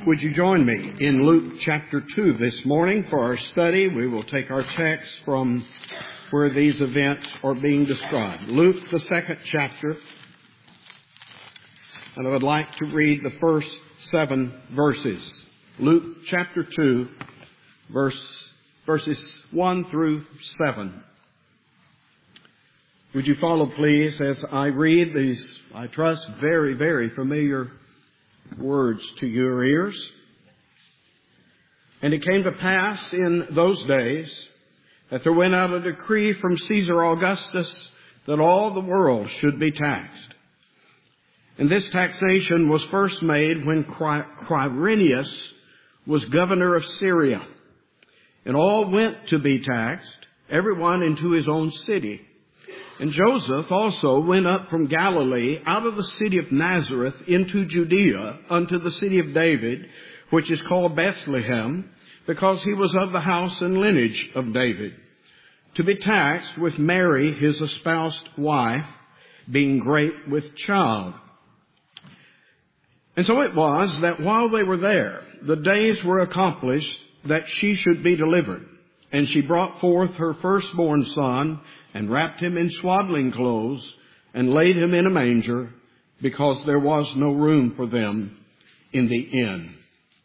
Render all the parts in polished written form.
Would you join me in Luke chapter 2 this morning for our study? We will take our text from where these events are being described. Luke, the second chapter, and I would like to read the first 7 verses. Luke chapter 2, verses 1 through 7. Would you follow, please, as I read these, I trust, very, very familiar words to your ears. And it came to pass in those days that there went out a decree from Caesar Augustus that all the world should be taxed. And this taxation was first made when Quirinius was governor of Syria. And all went to be taxed, everyone into his own city. And Joseph also went up from Galilee out of the city of Nazareth into Judea unto the city of David, which is called Bethlehem, because he was of the house and lineage of David, to be taxed with Mary, his espoused wife, being great with child. And so it was that while they were there, the days were accomplished that she should be delivered. And she brought forth her firstborn son, and wrapped him in swaddling clothes, and laid him in a manger, because there was no room for them in the inn.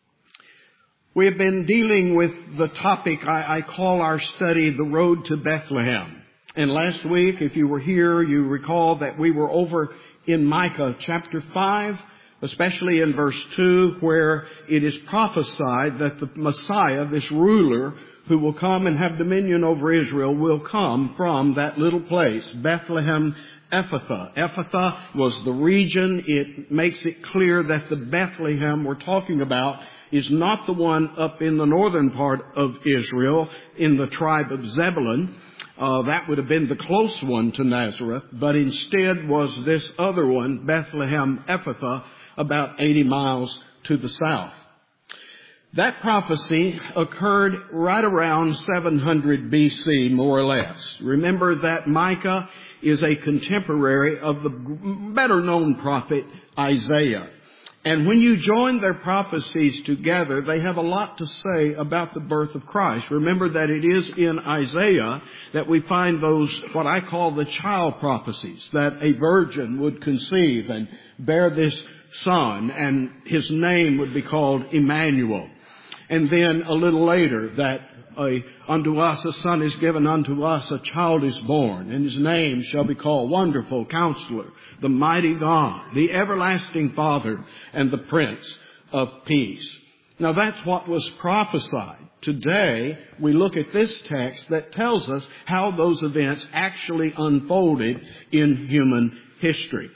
We have been dealing with the topic I call our study, The Road to Bethlehem. And last week, if you were here, you recall that we were over in Micah chapter 5, especially in verse 2, where it is prophesied that the Messiah, this ruler, who will come and have dominion over Israel, will come from that little place, Bethlehem Ephrathah. Ephrathah was the region. It makes it clear that the Bethlehem we're talking about is not the one up in the northern part of Israel, in the tribe of Zebulun. That would have been the close one to Nazareth, but instead was this other one, Bethlehem Ephrathah, about 80 miles to the south. That prophecy occurred right around 700 BC, more or less. Remember that Micah is a contemporary of the better-known prophet Isaiah. And when you join their prophecies together, they have a lot to say about the birth of Christ. Remember that it is in Isaiah that we find those, what I call the child prophecies, that a virgin would conceive and bear this son, and his name would be called Emmanuel. And then a little later that unto us a son is given, unto us a child is born, and his name shall be called Wonderful Counselor, the Mighty God, the Everlasting Father, and the Prince of Peace. Now that's what was prophesied. Today we look at this text that tells us how those events actually unfolded in human history.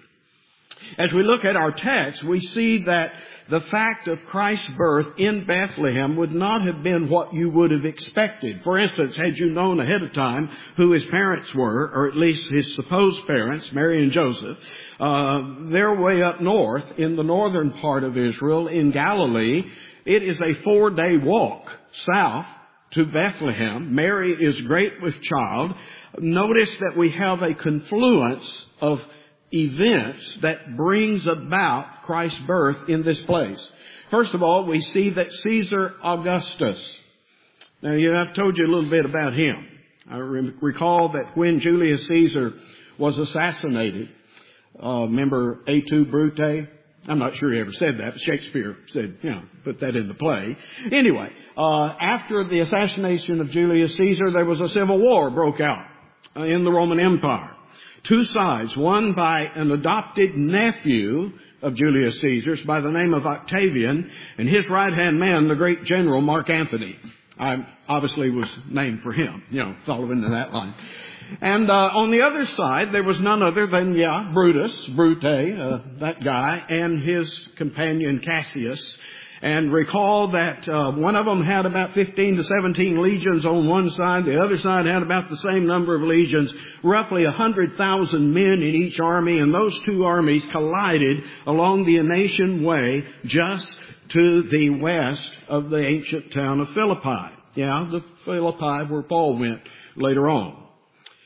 As we look at our text, we see that the fact of Christ's birth in Bethlehem would not have been what you would have expected. For instance, had you known ahead of time who his parents were, or at least his supposed parents, Mary and Joseph, they're way up north in the northern part of Israel, in Galilee. It is a 4-day walk south to Bethlehem. Mary is great with child. Notice that we have a confluence of events that brings about Christ's birth in this place. First of all, we see that Caesar Augustus. Now, I've told you a little bit about him. I recall that when Julius Caesar was assassinated, remember Et tu, Brute? I'm not sure he ever said that, but Shakespeare said, put that in the play. Anyway, after the assassination of Julius Caesar, there was a civil war broke out in the Roman Empire. 2 sides, one by an adopted nephew of Julius Caesar's by the name of Octavian, and his right-hand man, the great general Mark Antony. I obviously was named for him, following in that line. And on the other side, there was none other than, Brute, that guy, and his companion Cassius. And recall that one of them had about 15 to 17 legions on one side. The other side had about the same number of legions, roughly 100,000 men in each army. And those two armies collided along the Egnatian Way just to the west of the ancient town of Philippi. The Philippi where Paul went later on.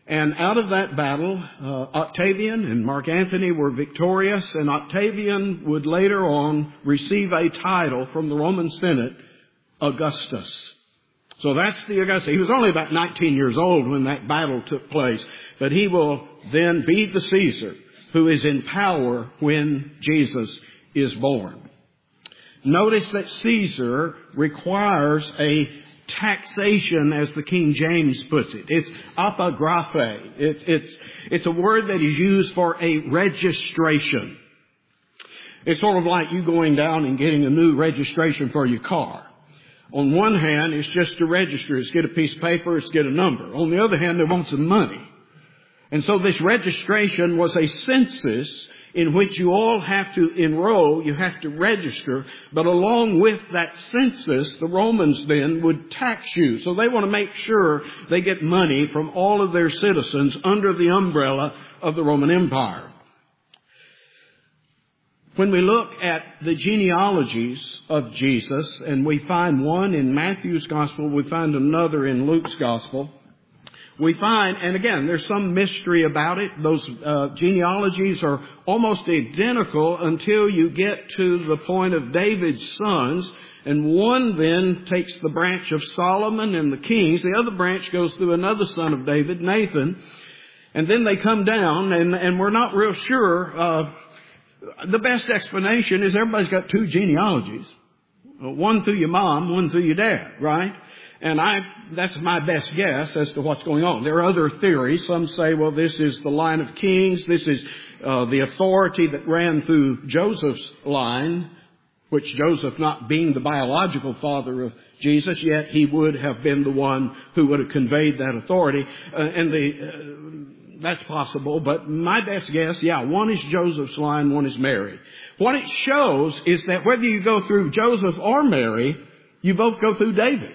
And out of that battle, Octavian and Mark Antony were victorious, and Octavian would later on receive a title from the Roman Senate, Augustus. So that's the Augustus. He was only about 19 years old when that battle took place, but he will then be the Caesar who is in power when Jesus is born. Notice that Caesar requires a taxation, as the King James puts it. It's apographe. It's a word that is used for a registration. It's sort of like you going down and getting a new registration for your car. On one hand, it's just to register. It's get a piece of paper. It's get a number. On the other hand, they want some money. And so this registration was a census in which you all have to enroll, you have to register, but along with that census, the Romans then would tax you. So they want to make sure they get money from all of their citizens under the umbrella of the Roman Empire. When we look at the genealogies of Jesus, and we find one in Matthew's Gospel, we find another in Luke's Gospel, we find, and again, there's some mystery about it. Those genealogies are almost identical until you get to the point of David's sons. And one then takes the branch of Solomon and the kings. The other branch goes through another son of David, Nathan. And then they come down, and we're not real sure. The best explanation is everybody's got two genealogies. One through your mom, one through your dad, right? And that's my best guess as to what's going on. There are other theories. Some say, well, this is the line of kings. This is the authority that ran through Joseph's line, which Joseph, not being the biological father of Jesus, yet he would have been the one who would have conveyed that authority. That's possible. But my best guess, one is Joseph's line, one is Mary. What it shows is that whether you go through Joseph or Mary, you both go through David.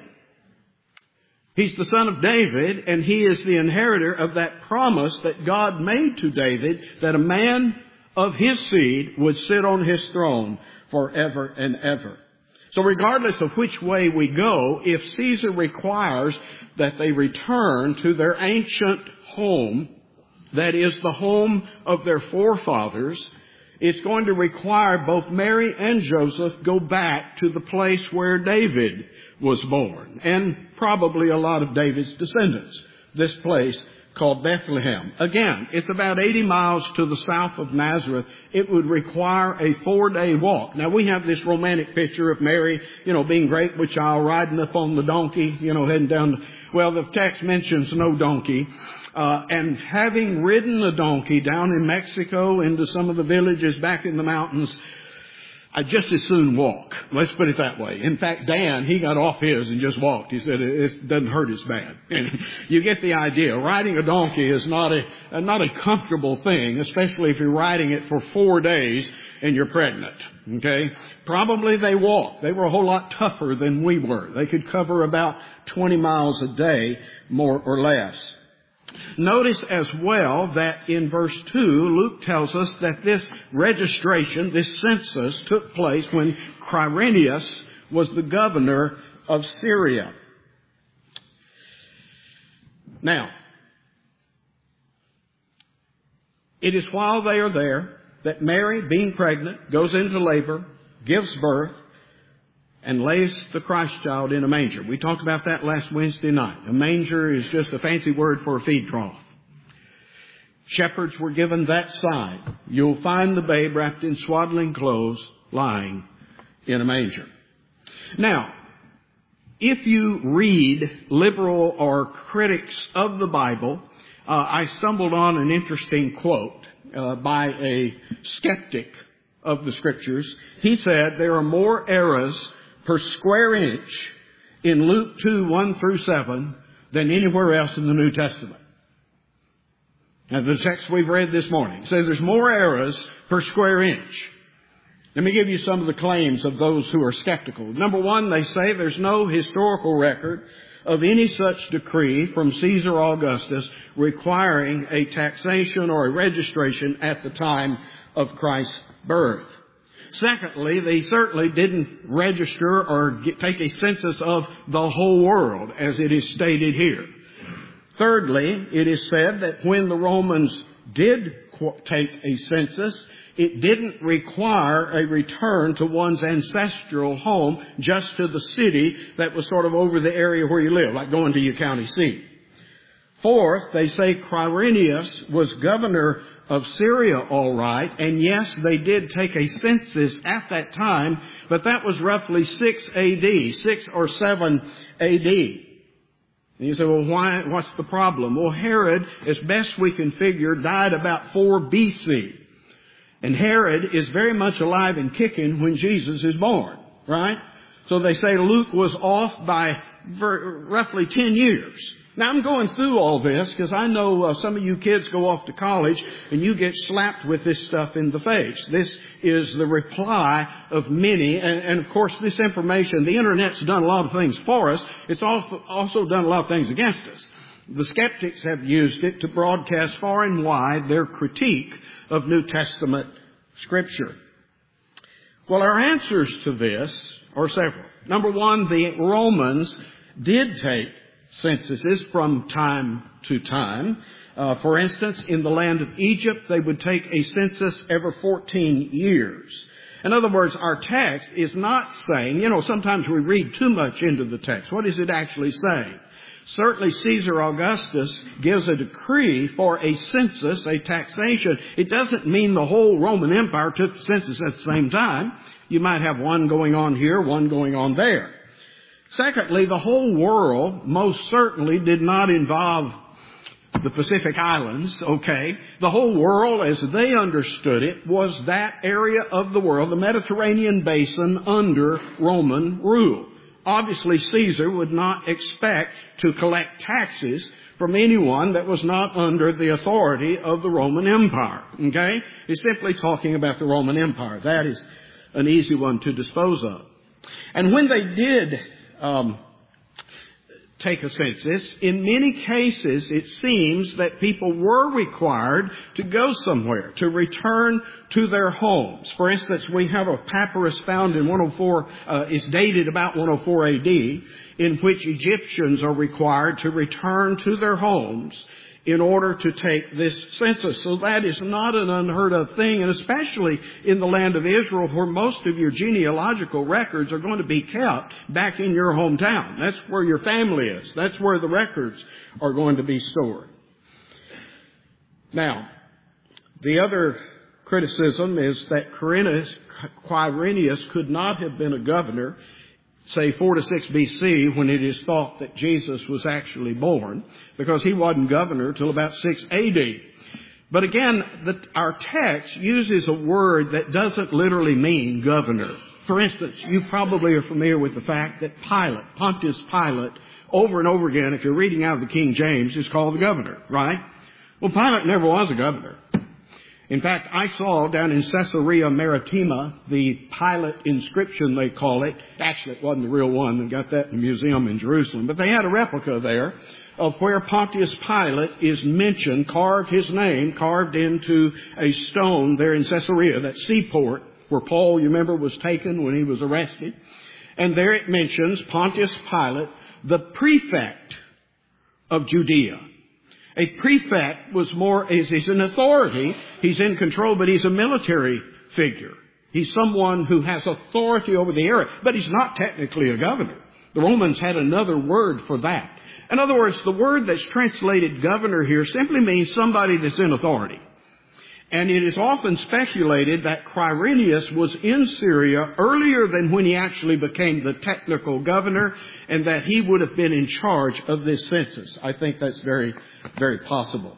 He's the son of David, and he is the inheritor of that promise that God made to David, that a man of his seed would sit on his throne forever and ever. So regardless of which way we go, if Caesar requires that they return to their ancient home, that is the home of their forefathers, it's going to require both Mary and Joseph go back to the place where David was born, and probably a lot of David's descendants. This place called Bethlehem. Again, it's about 80 miles to the south of Nazareth. It would require a 4-day walk. Now, we have this romantic picture of Mary, being great with child, riding up on the donkey, heading down. Well, the text mentions no donkey. And having ridden a donkey down in Mexico into some of the villages back in the mountains, I'd just as soon walk. Let's put it that way. In fact, Dan, he got off his and just walked. He said it doesn't hurt as bad. And you get the idea. Riding a donkey is not a comfortable thing, especially if you're riding it for 4 days and you're pregnant. Okay? Probably they walked. They were a whole lot tougher than we were. They could cover about 20 miles a day, more or less. Notice as well that in verse 2, Luke tells us that this registration, this census, took place when Quirinius was the governor of Syria. Now, it is while they are there that Mary, being pregnant, goes into labor, gives birth, and lays the Christ child in a manger. We talked about that last Wednesday night. A manger is just a fancy word for a feed trough. Shepherds were given that sign. You'll find the babe wrapped in swaddling clothes, lying in a manger. Now, if you read liberal or critics of the Bible, I stumbled on an interesting quote by a skeptic of the Scriptures. He said there are more errors per square inch in Luke 2, 1 through 7 than anywhere else in the New Testament. Now, the text we've read this morning says there's more errors per square inch. Let me give you some of the claims of those who are skeptical. Number one, they say there's no historical record of any such decree from Caesar Augustus requiring a taxation or a registration at the time of Christ's birth. Secondly, they certainly didn't register or take a census of the whole world, as it is stated here. Thirdly, it is said that when the Romans did take a census, it didn't require a return to one's ancestral home, just to the city that was sort of over the area where you live, like going to your county seat. Fourth, they say Quirinius was governor of Syria, all right, and yes, they did take a census at that time, but that was roughly 6 AD, 6 or 7 AD. And you say, well, why? What's the problem? Well, Herod, as best we can figure, died about 4 BC. And Herod is very much alive and kicking when Jesus is born, right? So they say Luke was off by roughly 10 years. Now, I'm going through all this because I know some of you kids go off to college and you get slapped with this stuff in the face. This is the reply of many. And of course, this information, the Internet's done a lot of things for us. It's also done a lot of things against us. The skeptics have used it to broadcast far and wide their critique of New Testament Scripture. Well, our answers to this are several. Number one, the Romans did take censuses from time to time. For instance, in the land of Egypt, they would take a census every 14 years. In other words, our text is not saying, sometimes we read too much into the text. What is it actually saying? Certainly Caesar Augustus gives a decree for a census, a taxation. It doesn't mean the whole Roman Empire took the census at the same time. You might have one going on here, one going on there. Secondly, the whole world most certainly did not involve the Pacific Islands, okay? The whole world, as they understood it, was that area of the world, the Mediterranean basin, under Roman rule. Obviously, Caesar would not expect to collect taxes from anyone that was not under the authority of the Roman Empire, okay? He's simply talking about the Roman Empire. That is an easy one to dispose of. And when they did take a census, in many cases it seems that people were required to go somewhere, to return to their homes. For instance, we have a papyrus found in 104, is dated about 104 AD, in which Egyptians are required to return to their homes in order to take this census. So that is not an unheard of thing, and especially in the land of Israel, where most of your genealogical records are going to be kept back in your hometown. That's where your family is. That's where the records are going to be stored. Now, the other criticism is that Quirinius could not have been a governor, say 4 to 6 BC, when it is thought that Jesus was actually born, because he wasn't governor till about 6 AD. But again, our text uses a word that doesn't literally mean governor. For instance, you probably are familiar with the fact that Pontius Pilate, over and over again, if you're reading out of the King James, is called the governor, right? Well, Pilate never was a governor. In fact, I saw down in Caesarea Maritima the Pilate inscription, they call it. Actually, it wasn't the real one. They got that in the museum in Jerusalem. But they had a replica there of where Pontius Pilate is mentioned, his name carved into a stone there in Caesarea, that seaport where Paul, you remember, was taken when he was arrested. And there it mentions Pontius Pilate, the prefect of Judea. A prefect he's an authority, he's in control, but he's a military figure. He's someone who has authority over the area, but he's not technically a governor. The Romans had another word for that. In other words, the word that's translated governor here simply means somebody that's in authority. And it is often speculated that Quirinius was in Syria earlier than when he actually became the technical governor, and that he would have been in charge of this census. I think that's very, very possible.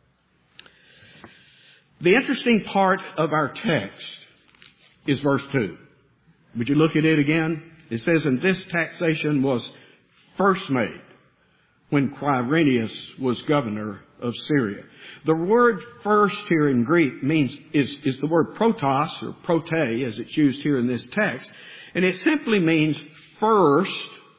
The interesting part of our text is verse 2. Would you look at it again? It says, "And this taxation was first made when Quirinius was governor of Syria." The word first here in Greek is the word protos, or prote, as it's used here in this text. And it simply means first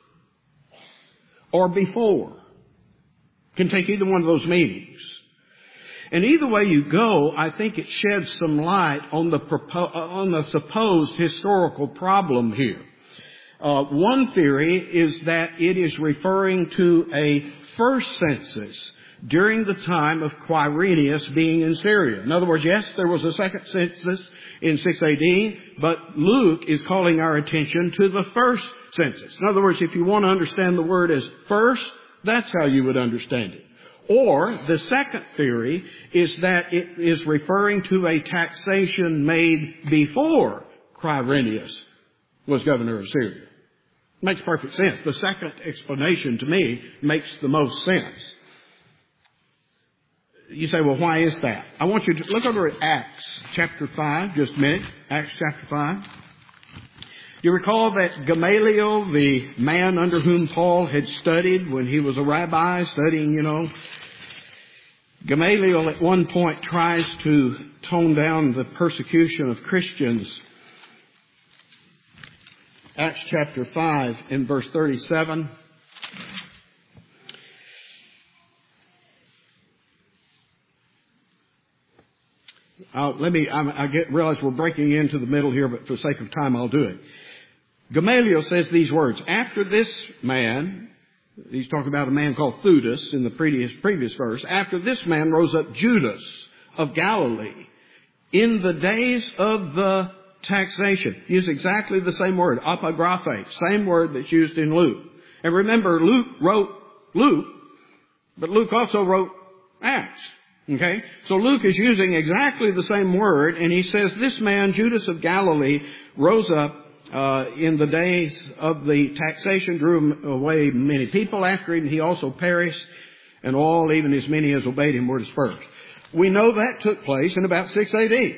or before. Can take either one of those meanings. And either way you go, I think it sheds some light on the supposed historical problem here. One theory is that it is referring to a first census during the time of Quirinius being in Syria. In other words, yes, there was a second census in 6 AD, but Luke is calling our attention to the first census. In other words, if you want to understand the word as first, that's how you would understand it. Or the second theory is that it is referring to a taxation made before Quirinius was governor of Syria. Makes perfect sense. The second explanation to me makes the most sense. You say, well, why is that? I want you to look over at Acts chapter 5, just a minute. Acts chapter 5. You recall that Gamaliel, the man under whom Paul had studied when he was a rabbi studying, Gamaliel at one point tries to tone down the persecution of Christians. Acts chapter 5 in verse 37. I realize we're breaking into the middle here, but for the sake of time, I'll do it. Gamaliel says these words, after this man, he's talking about a man called Theudas in the previous verse, after this man rose up Judas of Galilee in the days of the taxation. Use exactly the same word, apographe, same word that's used in Luke. And remember, Luke wrote Luke, but Luke also wrote Acts. Okay? So Luke is using exactly the same word, and he says, this man, Judas of Galilee, rose up in the days of the taxation, drew away many people after him. He also perished, and all, even as many as obeyed him, were dispersed. We know that took place in about 6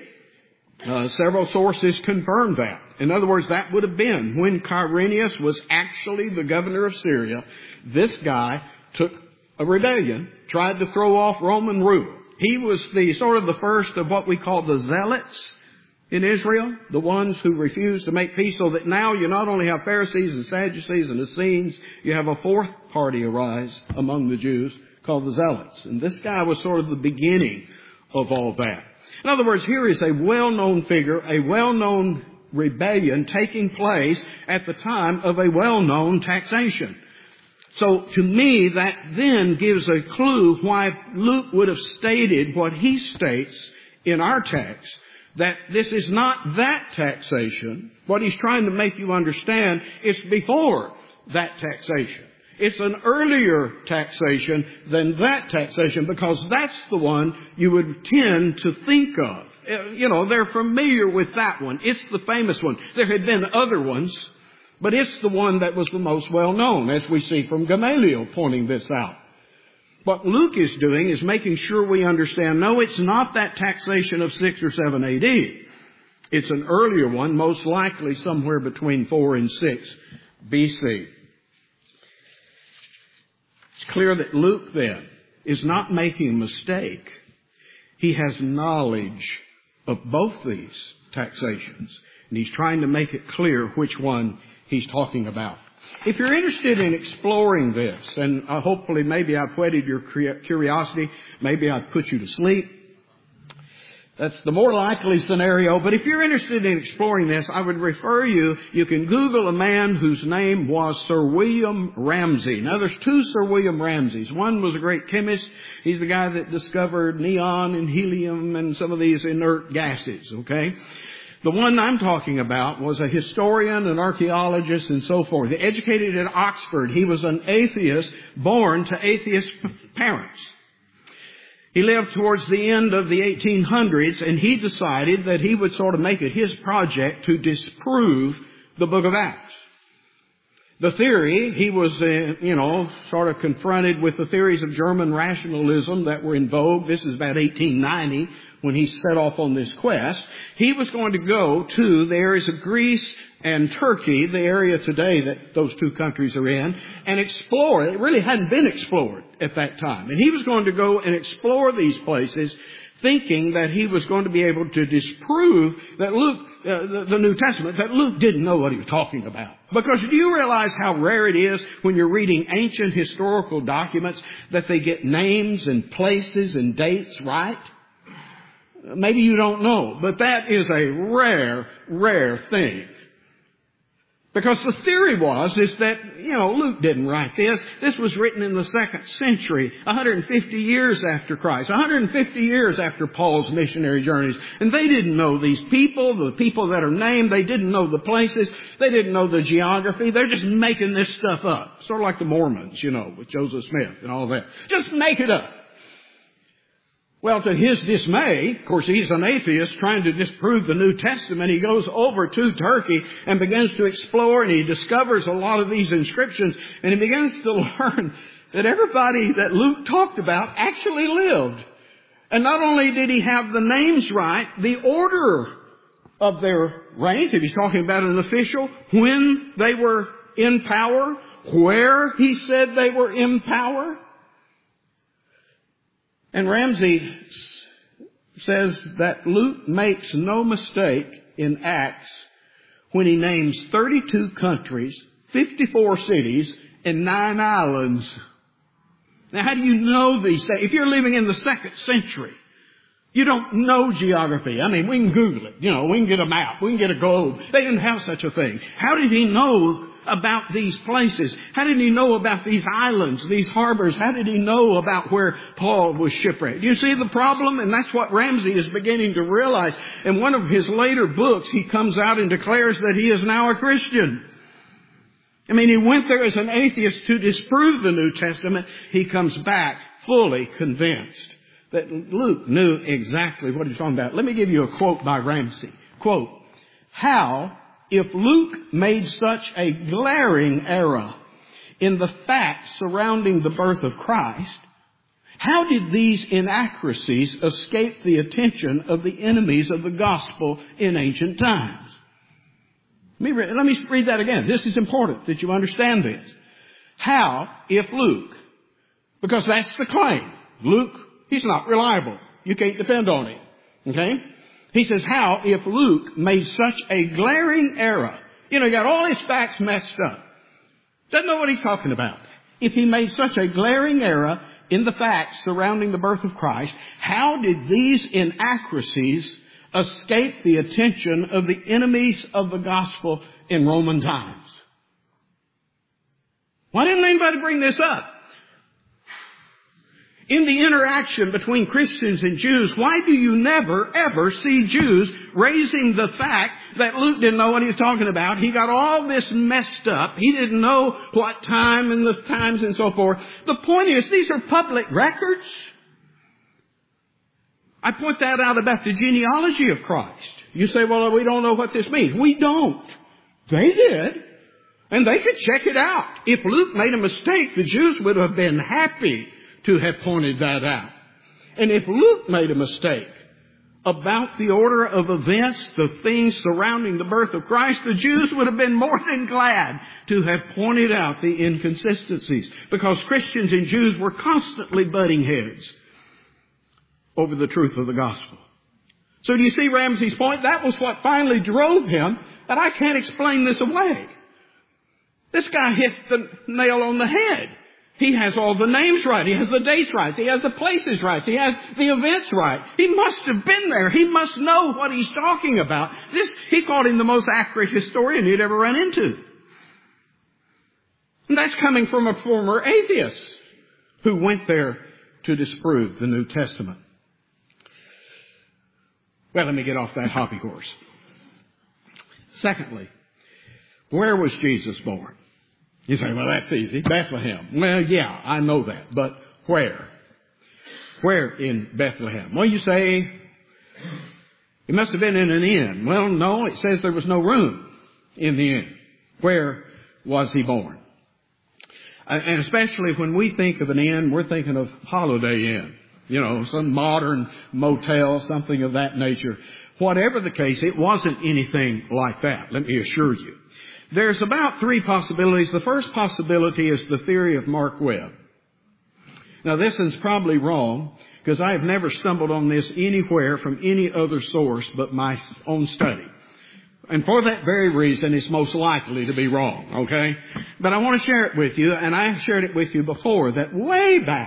AD. Several sources confirm that. In other words, that would have been when Quirinius was actually the governor of Syria. This guy took a rebellion, tried to throw off Roman rule. He was the first of what we call the zealots in Israel, the ones who refused to make peace, so that now you not only have Pharisees and Sadducees and Essenes, you have a fourth party arise among the Jews called the zealots. And this guy was sort of the beginning of all that. In other words, here is a well-known figure, a well-known rebellion taking place at the time of a well-known taxation. So to me, that then gives a clue why Luke would have stated what he states in our text, that this is not that taxation. What he's trying to make you understand is before that taxation. It's an earlier taxation than that taxation, because that's the one you would tend to think of. They're familiar with that one. It's the famous one. There had been other ones, but it's the one that was the most well known, as we see from Gamaliel pointing this out. What Luke is doing is making sure we understand, no, it's not that taxation of 6 or 7 AD. It's an earlier one, most likely somewhere between 4 and 6 BC. It's clear that Luke then is not making a mistake. He has knowledge of both these taxations, and he's trying to make it clear which one he's talking about. If you're interested in exploring this, and hopefully maybe I've whetted your curiosity, maybe I've put you to sleep. That's the more likely scenario. But if you're interested in exploring this, I would refer you can Google a man whose name was Sir William Ramsay. Now there's two Sir William Ramsays. One was a great chemist. He's the guy that discovered neon and helium and some of these inert gases, okay? The one I'm talking about was a historian, an archaeologist, and so forth. Educated at Oxford. He was an atheist, born to atheist parents. He lived towards the end of the 1800s, and he decided that he would sort of make it his project to disprove the book of Acts. The theory, he was, sort of confronted with the theories of German rationalism that were in vogue. This is about 1890 when he set off on this quest. He was going to go to the areas of Greece and Turkey, the area today that those two countries are in, and explore. It really hadn't been explored at that time. And he was going to go and explore these places, thinking that he was going to be able to disprove that Luke, the New Testament, that Luke didn't know what he was talking about. Because do you realize how rare it is when you're reading ancient historical documents that they get names and places and dates right? Maybe you don't know, but that is a rare, rare thing. Because the theory is that, Luke didn't write this. This was written in the 2nd century, 150 years after Christ, 150 years after Paul's missionary journeys. And they didn't know these people, the people that are named. They didn't know the places. They didn't know the geography. They're just making this stuff up. Sort of like the Mormons, with Joseph Smith and all that. Just make it up. Well, to his dismay, of course, he's an atheist trying to disprove the New Testament. He goes over to Turkey and begins to explore, and he discovers a lot of these inscriptions, and he begins to learn that everybody that Luke talked about actually lived. And not only did he have the names right, the order of their reigns, if he's talking about an official, when they were in power, where he said they were in power. And Ramsey says that Luke makes no mistake in Acts when he names 32 countries, 54 cities, and 9 islands. Now, how do you know these things? If you're living in the 2nd century, you don't know geography. I mean, we can Google it. We can get a map. We can get a globe. They didn't have such a thing. How did he know about these places? How did he know about these islands, these harbors? How did he know about where Paul was shipwrecked? You see the problem? And that's what Ramsey is beginning to realize. In one of his later books, he comes out and declares that he is now a Christian. I mean, he went there as an atheist to disprove the New Testament. He comes back fully convinced that Luke knew exactly what he's talking about. Let me give you a quote by Ramsey. Quote, "How, if Luke made such a glaring error in the facts surrounding the birth of Christ, how did these inaccuracies escape the attention of the enemies of the gospel in ancient times?" Let me read that again. This is important that you understand this. How, if Luke, because that's the claim. Luke, he's not reliable. You can't depend on him. Okay? He says, how, if Luke made such a glaring error, he got all his facts messed up. Doesn't know what he's talking about. If he made such a glaring error in the facts surrounding the birth of Christ, how did these inaccuracies escape the attention of the enemies of the gospel in Roman times? Why didn't anybody bring this up? In the interaction between Christians and Jews, why do you never, ever see Jews raising the fact that Luke didn't know what he was talking about? He got all this messed up. He didn't know what time and the times and so forth. The point is, these are public records. I point that out about the genealogy of Christ. You say, well, we don't know what this means. We don't. They did. And they could check it out. If Luke made a mistake, the Jews would have been happy to have pointed that out. And if Luke made a mistake about the order of events, the things surrounding the birth of Christ, the Jews would have been more than glad to have pointed out the inconsistencies, because Christians and Jews were constantly butting heads over the truth of the gospel. So do you see Ramsey's point? That was what finally drove him, and I can't explain this away. This guy hit the nail on the head. He has all the names right. He has the dates right. He has the places right. He has the events right. He must have been there. He must know what he's talking about. He called him the most accurate historian he'd ever run into. And that's coming from a former atheist who went there to disprove the New Testament. Well, let me get off that hobby horse. Secondly, where was Jesus born? You say, well, that's easy. Bethlehem. Well, yeah, I know that. But where? Where in Bethlehem? Well, you say, it must have been in an inn. Well, no, it says there was no room in the inn. Where was he born? And especially when we think of an inn, we're thinking of Holiday Inn. Some modern motel, something of that nature. Whatever the case, it wasn't anything like that, let me assure you. There's about 3 possibilities. The first possibility is the theory of Mark Webb. Now, this is probably wrong, because I have never stumbled on this anywhere from any other source but my own study. And for that very reason, it's most likely to be wrong, okay? But I want to share it with you, and I have shared it with you before, that way back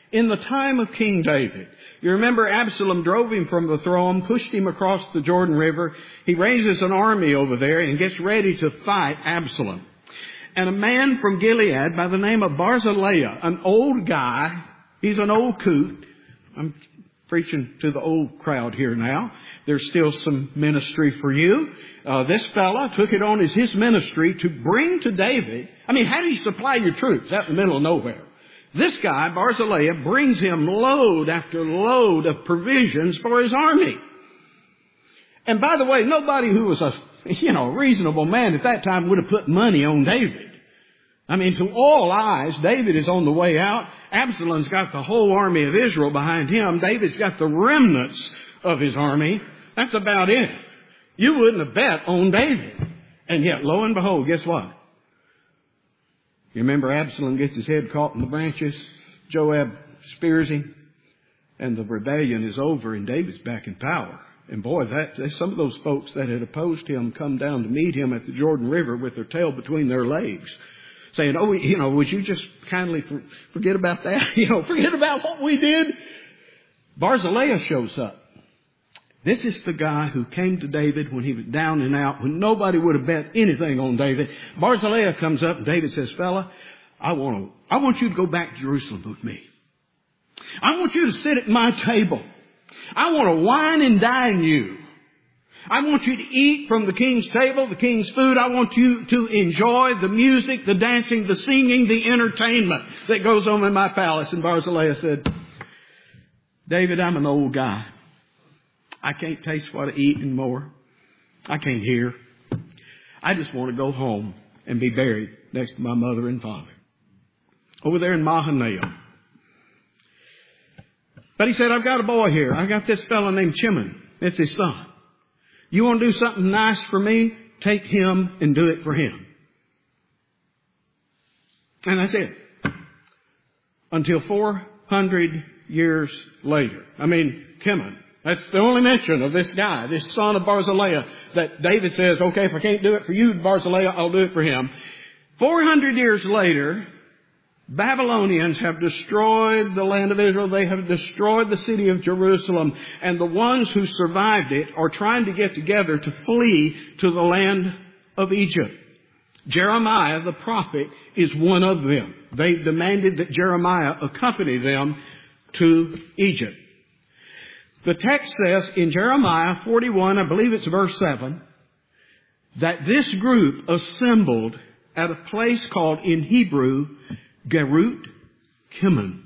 in the time of King David. You remember Absalom drove him from the throne, pushed him across the Jordan River. He raises an army over there and gets ready to fight Absalom. And a man from Gilead by the name of Barzillai, an old guy, he's an old coot. I'm preaching to the old crowd here now. There's still some ministry for you. This fella took it on as his ministry to bring to David. I mean, how do you supply your troops out in the middle of nowhere? This guy, Barzillai, brings him load after load of provisions for his army. And by the way, nobody who was a reasonable man at that time would have put money on David. I mean, to all eyes, David is on the way out. Absalom's got the whole army of Israel behind him. David's got the remnants of his army. That's about it. You wouldn't have bet on David. And yet, lo and behold, guess what? You remember Absalom gets his head caught in the branches. Joab spears him. And the rebellion is over and David's back in power. And boy, some of those folks that had opposed him come down to meet him at the Jordan River with their tail between their legs, saying, would you just kindly forget about that? Forget about what we did. Barzillai shows up. This is the guy who came to David when he was down and out, when nobody would have bet anything on David. Barzillai comes up and David says, fella, I want you to go back to Jerusalem with me. I want you to sit at my table. I want to wine and dine you. I want you to eat from the king's table, the king's food. I want you to enjoy the music, the dancing, the singing, the entertainment that goes on in my palace. And Barzillai said, David, I'm an old guy. I can't taste what I eat anymore. I can't hear. I just want to go home and be buried next to my mother and father over there in Mahanaim. But he said, I've got a boy here. I've got this fellow named Chimon. It's his son. You want to do something nice for me? Take him and do it for him. And that's it. Until 400 years later. I mean, Chimon. That's the only mention of this guy, this son of Barzillai, that David says, okay, if I can't do it for you, Barzillai, I'll do it for him. 400 years later, Babylonians have destroyed the land of Israel. They have destroyed the city of Jerusalem. And the ones who survived it are trying to get together to flee to the land of Egypt. Jeremiah, the prophet, is one of them. They demanded that Jeremiah accompany them to Egypt. The text says in Jeremiah 41, I believe it's verse 7, that this group assembled at a place called in Hebrew, Gerut Kimmon.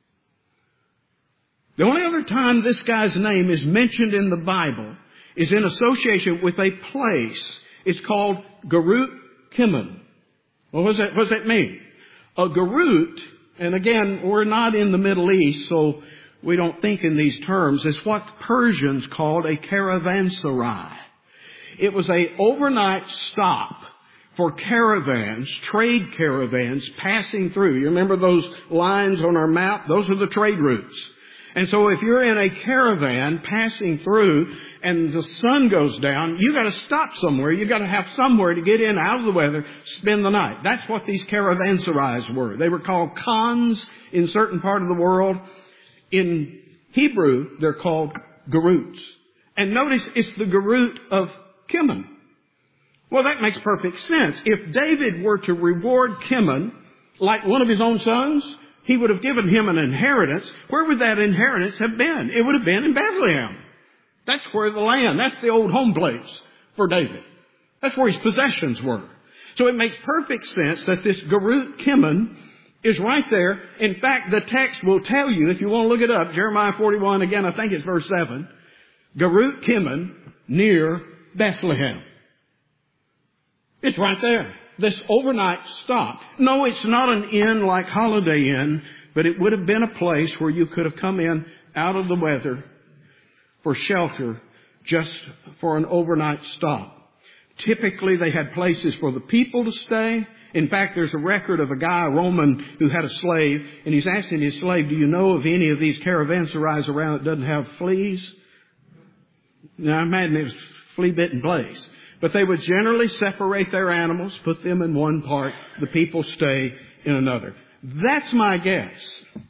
The only other time this guy's name is mentioned in the Bible is in association with a place. It's called Gerut Kimmon. Well, what does that mean? A Gerut, and again, we're not in the Middle East, so we don't think in these terms. It's what Persians called a caravanserai. It was a overnight stop for caravans, trade caravans passing through. You remember those lines on our map? Those are the trade routes. And so if you're in a caravan passing through and the sun goes down, you got to stop somewhere. You got to have somewhere to get in out of the weather, spend the night. That's what these caravanserais were. They were called khans in certain part of the world. In Hebrew, they're called geruts. And notice it's the gerut of Kimmon. Well, that makes perfect sense. If David were to reward Kimmon like one of his own sons, he would have given him an inheritance. Where would that inheritance have been? It would have been in Bethlehem. That's where the land, that's the old home place for David. That's where his possessions were. So it makes perfect sense that this gerut Kimmon is right there. In fact, the text will tell you, if you want to look it up, Jeremiah 41, again, I think it's verse 7, Gerut Kimmon near Bethlehem. It's right there. This overnight stop. No, it's not an inn like Holiday Inn, but it would have been a place where you could have come in out of the weather for shelter just for an overnight stop. Typically, they had places for the people to stay. In fact, there's a record of a guy, a Roman, who had a slave, and he's asking his slave, do you know of any of these caravanserais around that doesn't have fleas? Now, I imagine it was a flea-bitten place. But they would generally separate their animals, put them in one part, the people stay in another. That's my guess.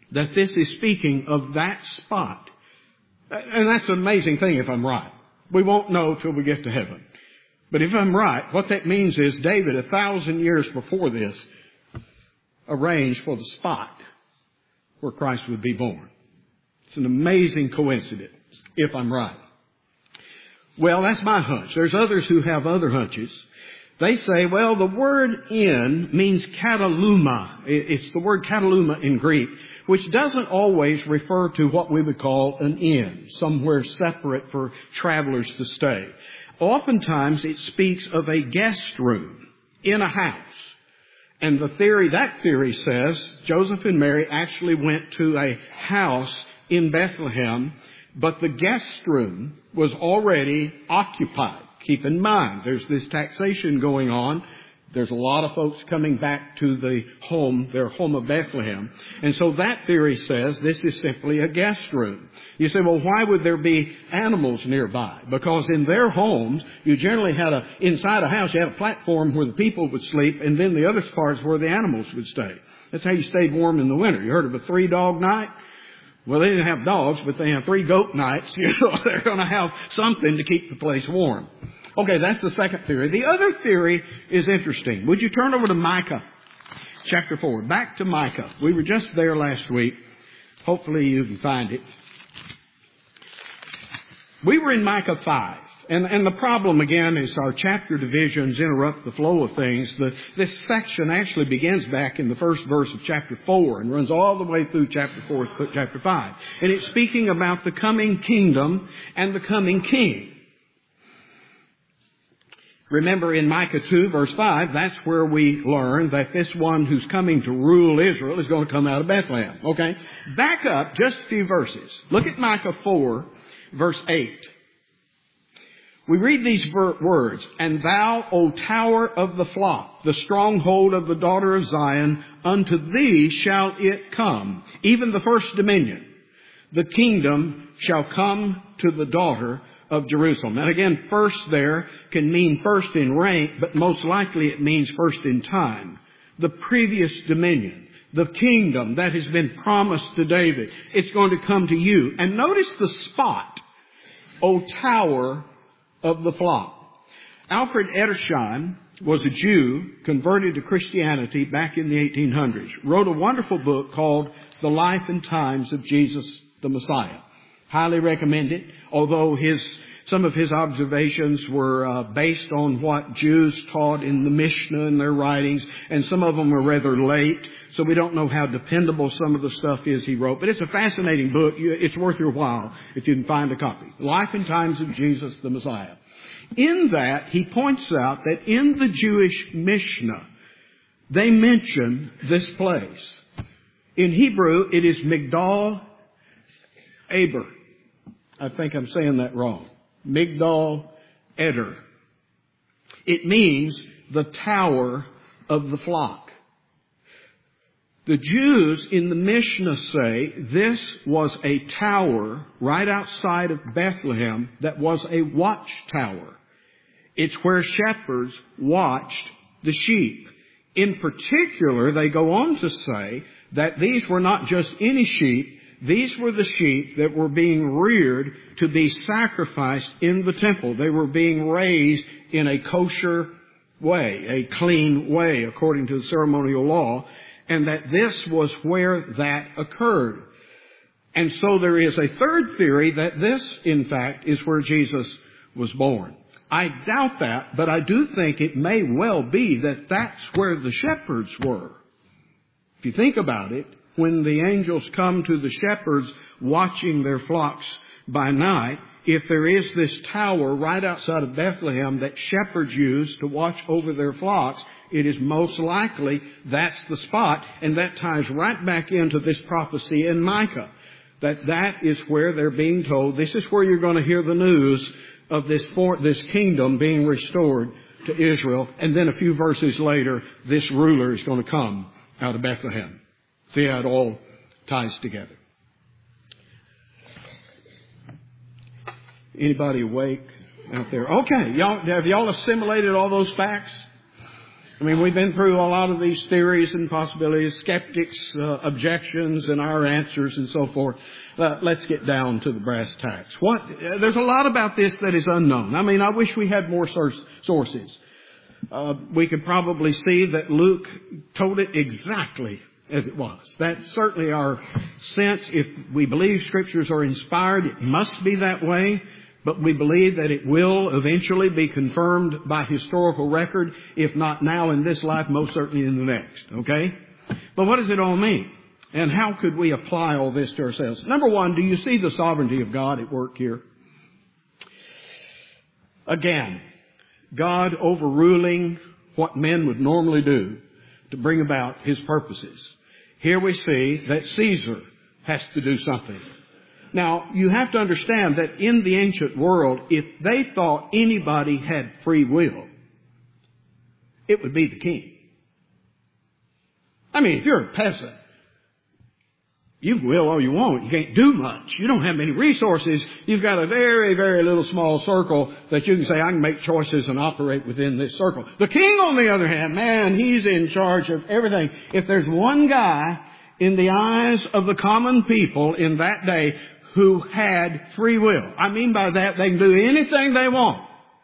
that this is speaking of that spot. And that's an amazing thing if I'm right. We won't know till we get to heaven. But if I'm right, what that means is David, 1,000 years before this, arranged for the spot where Christ would be born. It's an amazing coincidence, if I'm right. Well, that's my hunch. There's others who have other hunches. They say, well, the word in means kataluma. It's the word kataluma in Greek, which doesn't always refer to what we would call an inn, somewhere separate for travelers to stay. Oftentimes it speaks of a guest room in a house. And that theory says Joseph and Mary actually went to a house in Bethlehem, but the guest room was already occupied. Keep in mind, there's this taxation going on. There's a lot of folks coming back to their home of Bethlehem. And so that theory says this is simply a guest room. You say, well, why would there be animals nearby? Because in their homes, you generally had inside a house, you had a platform where the people would sleep, and then the other parts where the animals would stay. That's how you stayed warm in the winter. You heard of a 3-dog night? Well, they didn't have dogs, but they have 3 goat nights. They're going to have something to keep the place warm. Okay, that's the second theory. The other theory is interesting. Would you turn over to Micah chapter 4? Back to Micah. We were just there last week. Hopefully you can find it. We were in Micah 5. And the problem again is our chapter divisions interrupt the flow of things. This section actually begins back in the first verse of chapter 4 and runs all the way through chapter 4 to chapter 5. And it's speaking about the coming kingdom and the coming king. Remember in Micah 2 verse 5, that's where we learn that this one who's coming to rule Israel is going to come out of Bethlehem. Okay? Back up just a few verses. Look at Micah 4 verse 8. We read these words, "And thou, O tower of the flock, the stronghold of the daughter of Zion, unto thee shall it come, even the first dominion. The kingdom shall come to the daughter of Jerusalem." And again, first there can mean first in rank, but most likely it means first in time. The previous dominion, the kingdom that has been promised to David, it's going to come to you. And notice the spot, O tower of the flock. Alfred Edersheim was a Jew converted to Christianity back in the 1800s. Wrote a wonderful book called The Life and Times of Jesus the Messiah. Highly recommend it, although some of his observations were based on what Jews taught in the Mishnah and their writings, and some of them were rather late, so we don't know how dependable some of the stuff is he wrote. But it's a fascinating book. It's worth your while if you can find a copy. Life and Times of Jesus the Messiah. In that, he points out that in the Jewish Mishnah, they mention this place. In Hebrew, it is Migdal Eber. I think I'm saying that wrong. Migdal Eder. It means the tower of the flock. The Jews in the Mishnah say this was a tower right outside of Bethlehem that was a watchtower. It's where shepherds watched the sheep. In particular, they go on to say that these were not just any sheep. These were the sheep that were being reared to be sacrificed in the temple. They were being raised in a kosher way, a clean way, according to the ceremonial law, and that this was where that occurred. And so there is a third theory that this, in fact, is where Jesus was born. I doubt that, but I do think it may well be that that's where the shepherds were. If you think about it, when the angels come to the shepherds watching their flocks by night, if there is this tower right outside of Bethlehem that shepherds use to watch over their flocks, it is most likely that's the spot, and that ties right back into this prophecy in Micah. That is where they're being told, this is where you're going to hear the news of this kingdom being restored to Israel. And then a few verses later, this ruler is going to come out of Bethlehem. See how it all ties together. Anybody awake out there? Okay, have y'all assimilated all those facts? I mean, we've been through a lot of these theories and possibilities, skeptics, objections, and our answers and so forth. Let's get down to the brass tacks. There's a lot about this that is unknown. I mean, I wish we had more sources. We could probably see that Luke told it exactly as it was. That's certainly our sense. If we believe Scriptures are inspired, it must be that way. But we believe that it will eventually be confirmed by historical record, if not now in this life, most certainly in the next. Okay? But what does it all mean? And how could we apply all this to ourselves? Number one, do you see the sovereignty of God at work here? Again, God overruling what men would normally do to bring about His purposes. Here we see that Caesar has to do something. Now, you have to understand that in the ancient world, if they thought anybody had free will, it would be the king. I mean, if you're a peasant, you will all you want. You can't do much. You don't have many resources. You've got a very, very little small circle that you can say, I can make choices and operate within this circle. The king, on the other hand, man, he's in charge of everything. If there's one guy in the eyes of the common people in that day who had free will, I mean by that, they can do anything they want.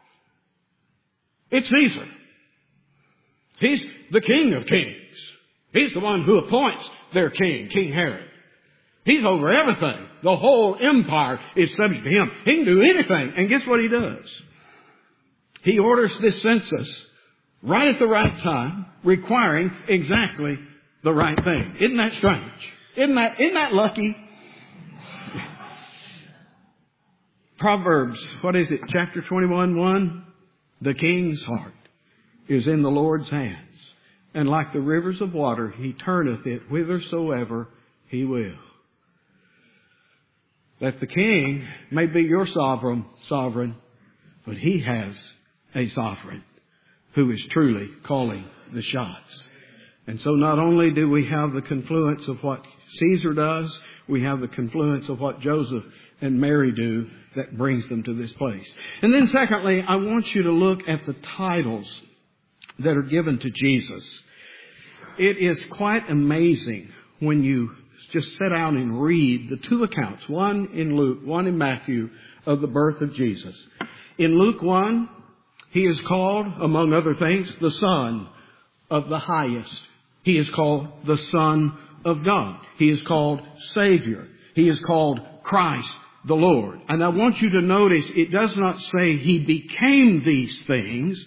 It's Caesar. He's the King of Kings. He's the one who appoints their king, King Herod. He's over everything. The whole empire is subject to him. He can do anything. And guess what he does? He orders this census right at the right time, requiring exactly the right thing. Isn't that strange? Isn't that lucky? Proverbs, what is it? Chapter 21:1. The king's heart is in the Lord's hands, and like the rivers of water, He turneth it whithersoever He will. That the king may be your sovereign, but He has a sovereign who is truly calling the shots. And so not only do we have the confluence of what Caesar does, we have the confluence of what Joseph and Mary do that brings them to this place. And then secondly, I want you to look at the titles that are given to Jesus. It is quite amazing when you just sit down and read the two accounts, one in Luke, one in Matthew, of the birth of Jesus. In Luke 1, He is called, among other things, the Son of the Highest. He is called the Son of God. He is called Savior. He is called Christ the Lord. And I want you to notice it does not say He became these things,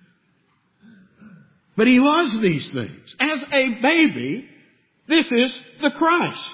but He was these things. As a baby, this is the Christ.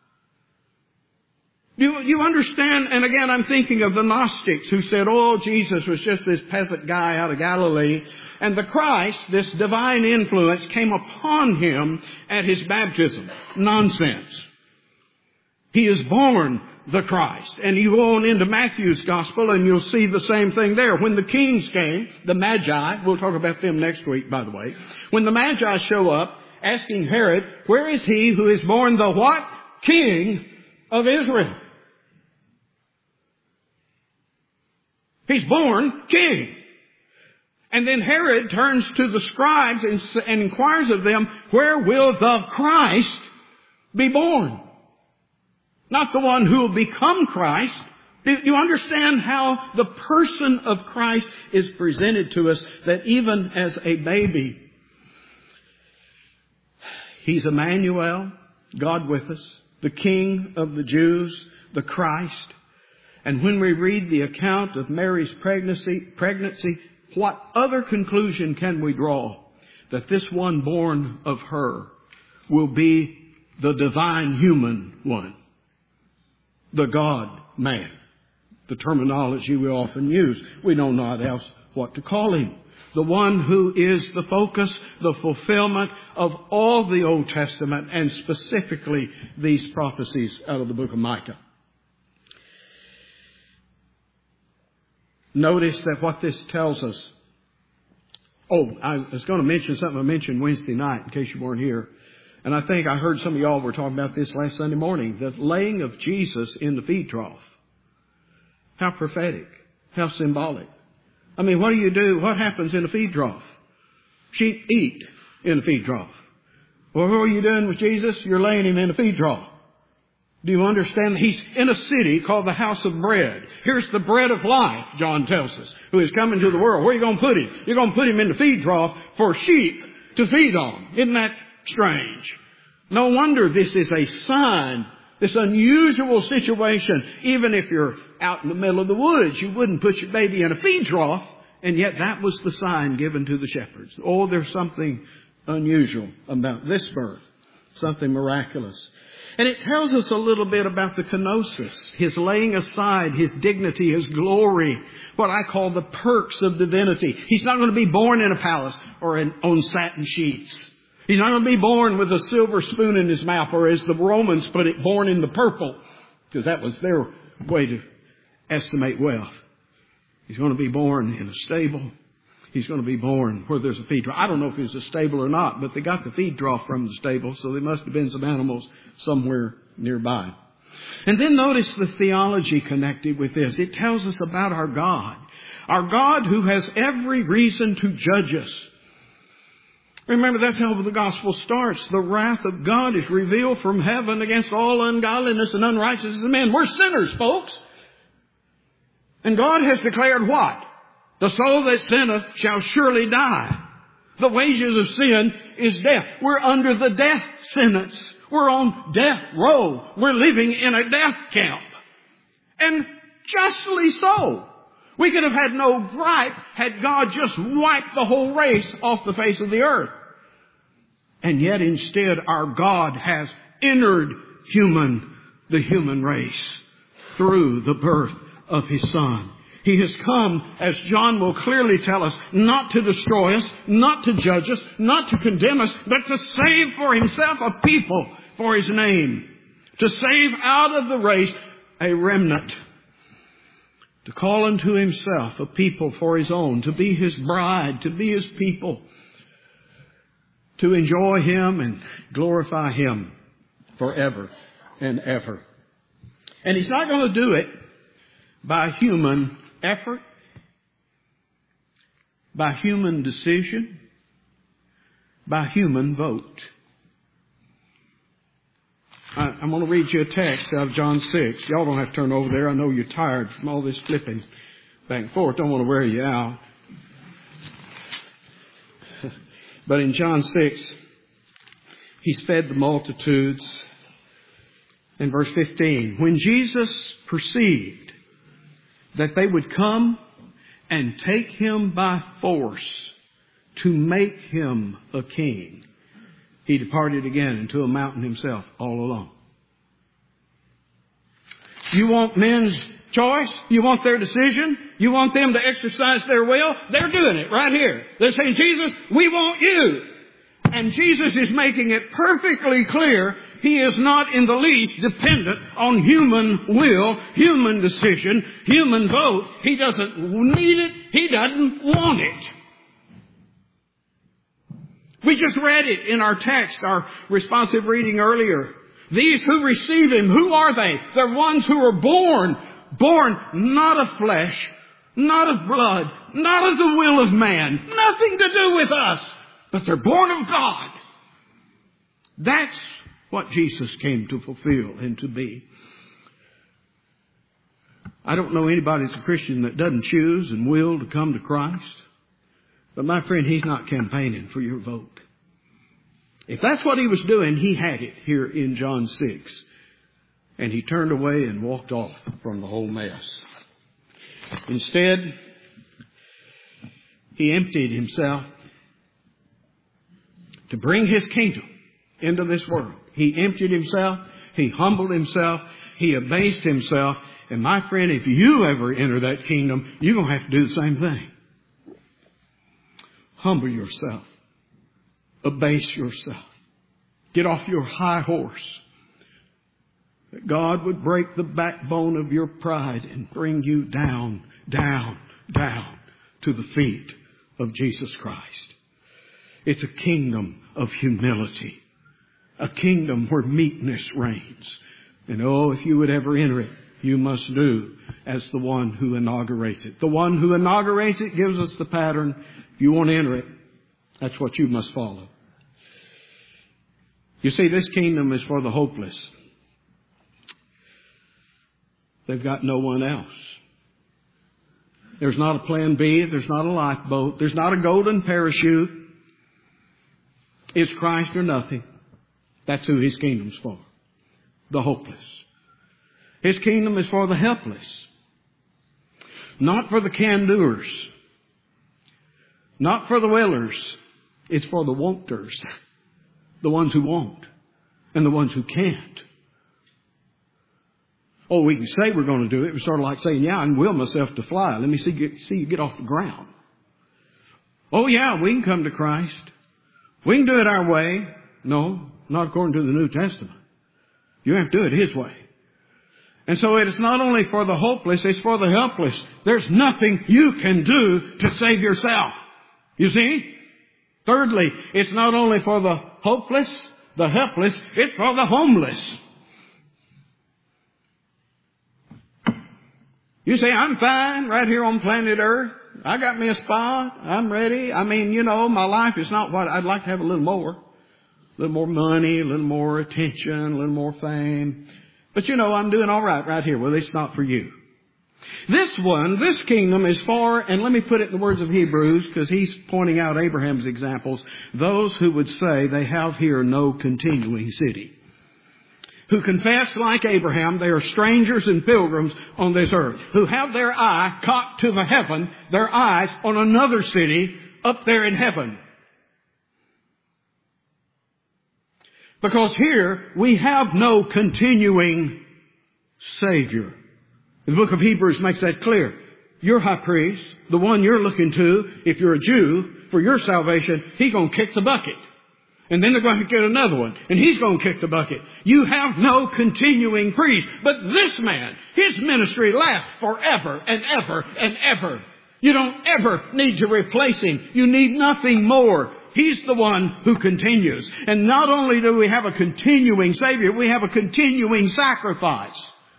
You understand? And again, I'm thinking of the Gnostics who said, oh, Jesus was just this peasant guy out of Galilee. And the Christ, this divine influence, came upon Him at His baptism. Nonsense. He is born the Christ. And you go on into Matthew's Gospel and you'll see the same thing there. When the kings came, the Magi, we'll talk about them next week, by the way. When the Magi show up, asking Herod, where is He who is born the what? King of Israel. He's born king. And then Herod turns to the scribes and inquires of them, where will the Christ be born? Not the one who will become Christ. Do you understand how the person of Christ is presented to us, that even as a baby, He's Emmanuel, God with us, the King of the Jews, the Christ. And when we read the account of Mary's pregnancy, what other conclusion can we draw? That this one born of her will be the divine human one, the God-man. The terminology we often use. We know not else what to call Him. The one who is the focus, the fulfillment of all the Old Testament, and specifically these prophecies out of the book of Micah. Notice that what this tells us. Oh, I was going to mention something I mentioned Wednesday night in case you weren't here. And I think I heard some of y'all were talking about this last Sunday morning. The laying of Jesus in the feed trough. How prophetic. How symbolic. I mean, what do? What happens in a feed trough? Sheep eat in a feed trough. Well, what are you doing with Jesus? You're laying him in a feed trough. Do you understand? He's in a city called the House of Bread. Here's the bread of life, John tells us, who is coming to the world. Where are you going to put him? You're going to put him in the feed trough for sheep to feed on. Isn't that strange? No wonder this is a sign, this unusual situation. Even if you're out in the middle of the woods, you wouldn't put your baby in a feed trough. And yet that was the sign given to the shepherds. Oh, there's something unusual about this birth. Something miraculous. And it tells us a little bit about the kenosis, his laying aside his dignity, his glory, what I call the perks of divinity. He's not going to be born in a palace or on satin sheets. He's not going to be born with a silver spoon in his mouth, or as the Romans put it, born in the purple, because that was their way to estimate wealth. He's going to be born in a stable. He's going to be born where there's a feed trough. I don't know if it's a stable or not, but they got the feed trough from the stable, so there must have been some animals somewhere nearby. And then notice the theology connected with this. It tells us about our God who has every reason to judge us. Remember, that's how the gospel starts. The wrath of God is revealed from heaven against all ungodliness and unrighteousness of men. We're sinners, folks. And God has declared what? The soul that sinneth shall surely die. The wages of sin is death. We're under the death sentence. We're on death row. We're living in a death camp. And justly so. We could have had no gripe had God just wiped the whole race off the face of the earth. And yet instead our God has entered the human race through the birth of His Son. He has come, as John will clearly tell us, not to destroy us, not to judge us, not to condemn us, but to save for Himself a people for His name. To save out of the race a remnant. To call unto Himself a people for His own. To be His bride, to be His people. To enjoy Him and glorify Him forever and ever. And He's not going to do it by human effort, by human decision, by human vote. I'm going to read you a text out of John 6. Y'all don't have to turn over there. I know you're tired from all this flipping back and forth. Don't want to wear you out. But in John 6, He's fed the multitudes. In verse 15, when Jesus perceived that they would come and take Him by force to make Him a king, He departed again into a mountain Himself all alone. You want men's choice? You want their decision? You want them to exercise their will? They're doing it right here. They're saying, Jesus, we want you. And Jesus is making it perfectly clear He is not in the least dependent on human will, human decision, human vote. He doesn't need it. He doesn't want it. We just read it in our text, our responsive reading earlier. These who receive Him, who are they? They're ones who are born not of flesh, not of blood, not of the will of man, nothing to do with us, but they're born of God. That's what Jesus came to fulfill and to be. I don't know anybody that's a Christian that doesn't choose and will to come to Christ. But my friend, He's not campaigning for your vote. If that's what He was doing, He had it here in John 6. And He turned away and walked off from the whole mess. Instead, He emptied Himself to bring His kingdom into this world. He emptied Himself. He humbled Himself. He abased Himself. And my friend, if you ever enter that kingdom, you're going to have to do the same thing. Humble yourself. Abase yourself. Get off your high horse. That God would break the backbone of your pride and bring you down, down, down to the feet of Jesus Christ. It's a kingdom of humility. A kingdom where meekness reigns. And oh, if you would ever enter it, you must do as the one who inaugurates it. The one who inaugurates it gives us the pattern. If you want to enter it, That's what you must follow. You see, this kingdom is for the hopeless. They've got no one else. There's not a plan B. There's not a lifeboat. There's not a golden parachute. It's Christ or nothing. That's who His kingdom's for. The hopeless. His kingdom is for the helpless. Not for the can-doers. Not for the willers. It's for the wanters. The ones who won't. And the ones who can't. Oh, we can say we're going to do it. It's sort of like saying, yeah, I can will myself to fly. Let me see you get off the ground. Oh, yeah, we can come to Christ. We can do it our way. No, not according to the New Testament. You have to do it His way. And so it is not only for the hopeless, it's for the helpless. There's nothing you can do to save yourself. You see? Thirdly, it's not only for the hopeless, the helpless, it's for the homeless. You say, I'm fine right here on planet Earth. I got me a spot. I'm ready. I mean, my life is not what I'd like to have a little more. A little more money, a little more attention, a little more fame. But I'm doing all right here. Well, it's not for you. This kingdom is for, and let me put it in the words of Hebrews, because he's pointing out Abraham's examples, those who would say they have here no continuing city. Who confess like Abraham they are strangers and pilgrims on this earth. Who have their eye cocked to the heaven, their eyes on another city up there in heaven. Because here we have no continuing Savior. The book of Hebrews makes that clear. Your high priest, the one you're looking to, if you're a Jew, for your salvation, He's going to kick the bucket. And then they're going to get another one. And he's going to kick the bucket. You have no continuing priest. But this man, his ministry lasts forever and ever and ever. You don't ever need to replace him. You need nothing more. He's the one who continues. And not only do we have a continuing Savior, we have a continuing sacrifice.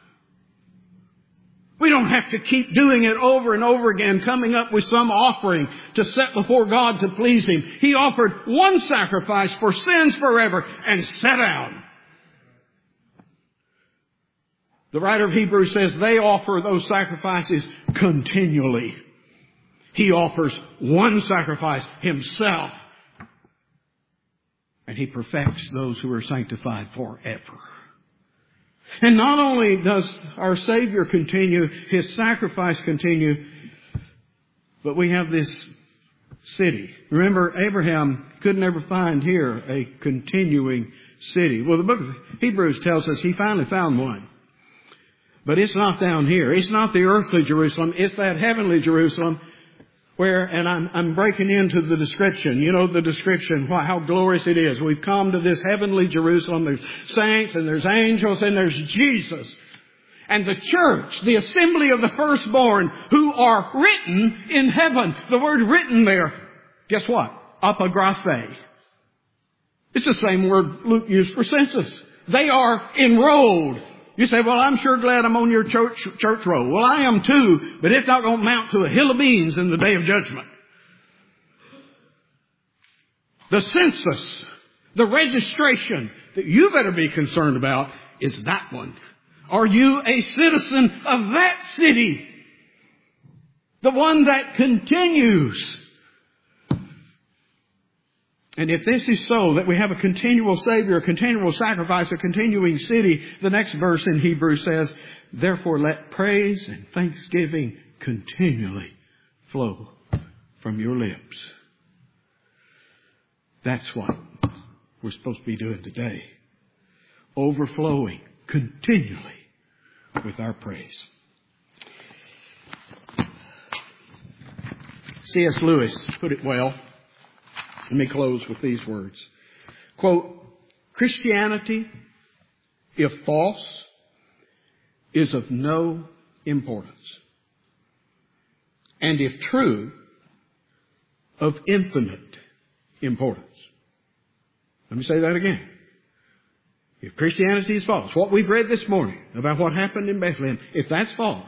We don't have to keep doing it over and over again, coming up with some offering to set before God to please Him. He offered one sacrifice for sins forever and sat down. The writer of Hebrews says they offer those sacrifices continually. He offers one sacrifice Himself. And He perfects those who are sanctified forever. And not only does our Savior continue, His sacrifice continue, but we have this city. Remember, Abraham could never find here a continuing city. Well, the book of Hebrews tells us he finally found one. But it's not down here. It's not the earthly Jerusalem. It's that heavenly Jerusalem where, and I'm breaking into the description. The description, how glorious it is. We've come to this heavenly Jerusalem. There's saints and there's angels and there's Jesus. And the church, the assembly of the firstborn who are written in heaven. The word written there, guess what? Apographe. It's the same word Luke used for census. They are enrolled. You say, well, I'm sure glad I'm on your church roll. Well, I am too, but it's not going to amount to a hill of beans in the day of judgment. The census, the registration that you better be concerned about is that one. Are you a citizen of that city? The one that continues. And if this is so, that we have a continual Savior, a continual sacrifice, a continuing city, the next verse in Hebrews says, therefore let praise and thanksgiving continually flow from your lips. That's what we're supposed to be doing today. Overflowing continually with our praise. C.S. Lewis put it well. Let me close with these words. Quote, Christianity, if false, is of no importance. And if true, of infinite importance. Let me say that again. If Christianity is false, what we've read this morning about what happened in Bethlehem, if that's false,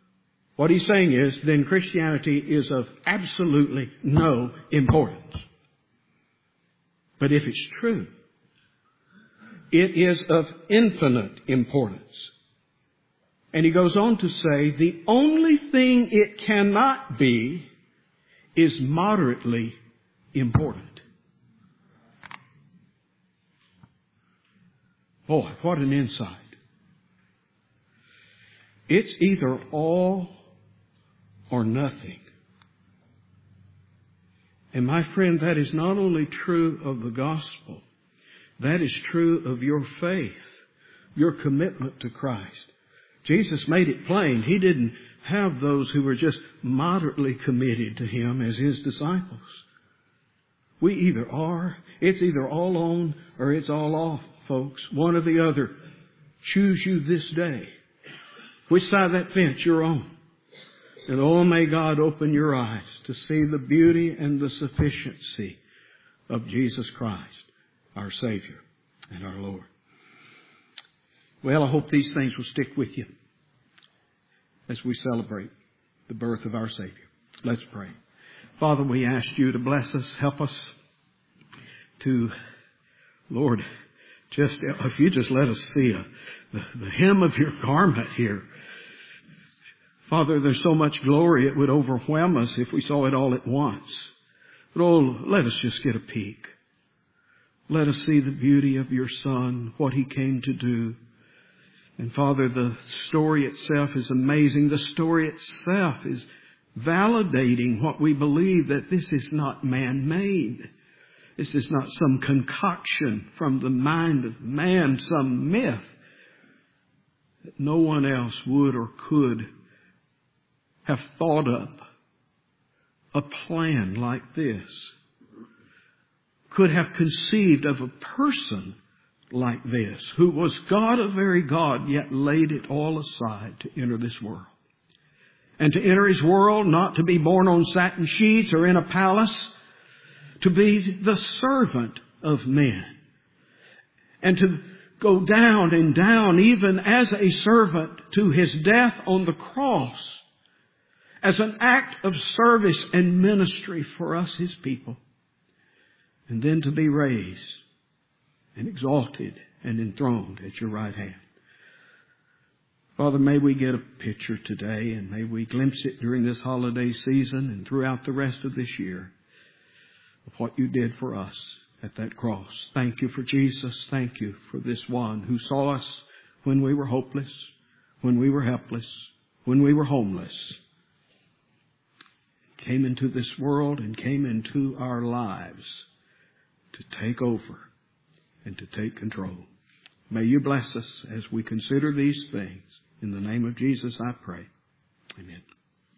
what he's saying is then Christianity is of absolutely no importance. But if it's true, it is of infinite importance. And he goes on to say, the only thing it cannot be is moderately important. Boy, what an insight. It's either all or nothing. And my friend, that is not only true of the gospel, that is true of your faith, your commitment to Christ. Jesus made it plain. He didn't have those who were just moderately committed to Him as His disciples. We either are. It's either all on or it's all off, folks. One or the other. Choose you this day. Which side of that fence you're on. And oh, may God open your eyes to see the beauty and the sufficiency of Jesus Christ, our Savior and our Lord. Well, I hope these things will stick with you as we celebrate the birth of our Savior. Let's pray. Father, we ask you to bless us, help us to, Lord, just if you just let us see the hem of your garment here. Father, there's so much glory, it would overwhelm us if we saw it all at once. But oh, let us just get a peek. Let us see the beauty of your Son, what He came to do. And Father, the story itself is amazing. The story itself is validating what we believe, that this is not man-made. This is not some concoction from the mind of man, some myth that no one else would or could have thought up a plan like this, could have conceived of a person like this, who was God, a very God, yet laid it all aside to enter this world. And to enter His world, not to be born on satin sheets or in a palace, to be the servant of men. And to go down and down, even as a servant, to His death on the cross, as an act of service and ministry for us, His people. And then to be raised and exalted and enthroned at your right hand. Father, may we get a picture today, and may we glimpse it during this holiday season and throughout the rest of this year of what you did for us at that cross. Thank you for Jesus. Thank you for this one who saw us when we were hopeless, when we were helpless, when we were homeless. Came into this world and came into our lives to take over and to take control. May you bless us as we consider these things. In the name of Jesus I pray. Amen.